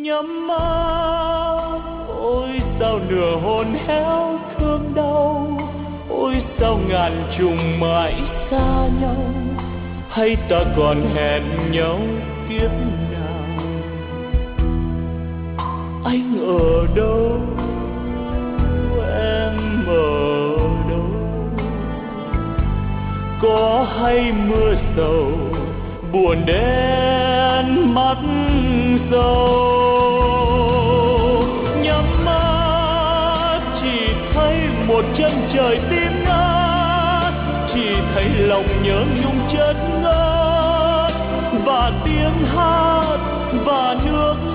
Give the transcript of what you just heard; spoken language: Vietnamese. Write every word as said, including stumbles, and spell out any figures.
Nhắm mắt, ôi sao nửa hồn héo thương đau, ôi sao ngàn trùng mãi xa nhau, hay ta còn hẹn nhau kiếp nào. Anh ở đâu, em ở đâu, có hay mưa sầu buồn đen mắt sâu. Nhắm mắt chỉ thấy một chân trời tím ngát, chỉ thấy lòng nhớ nhung chất ngất, và tiếng hát và nước